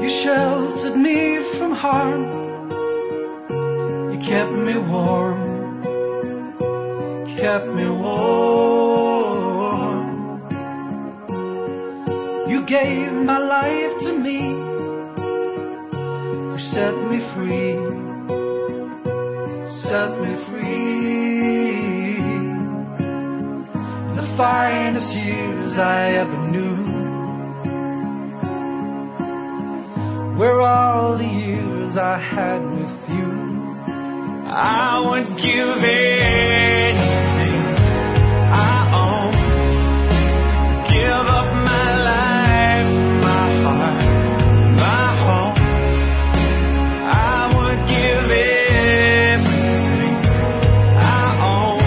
You sheltered me from harm. You kept me warm. Kept me warm. You gave my life to me. You set me free. Set me free. The finest years I ever knew were all the years I had with you. I would give anything I own, give up my life, my heart, my home. I would give everything I own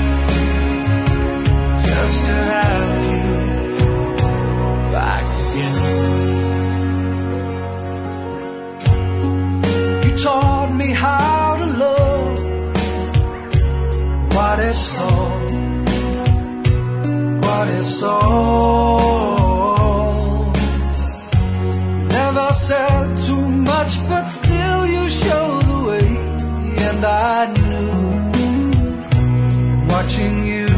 just to have you back again. You taught me how to love, what is all, what is all. Never said too much, but still you showed the way. And I knew, watching you,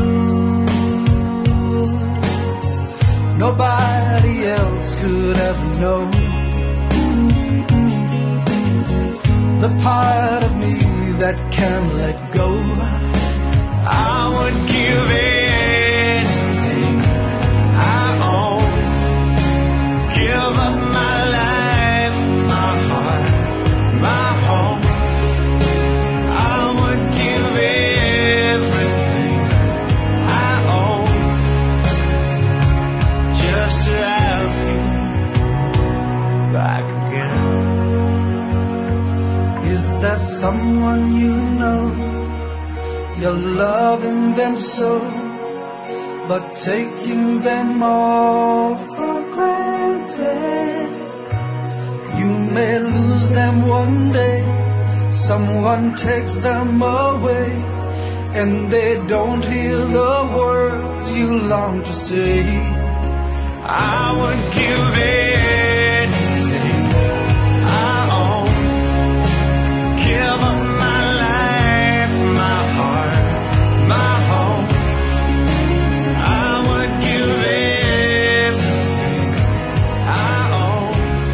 nobody else could ever know the part of me that can't let go. I would give anything I own, give up my life, my heart, my home. I would give everything I own just to have you back again. Is there someone you know? You're loving them so, but taking them all for granted. You may lose them one day, someone takes them away, and they don't hear the words you long to say. I would give anything I own, give up my life, my heart, my home. I would give everything I own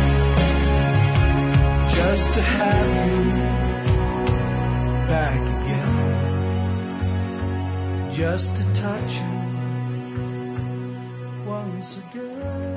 just to have you back again, just to touch you once again.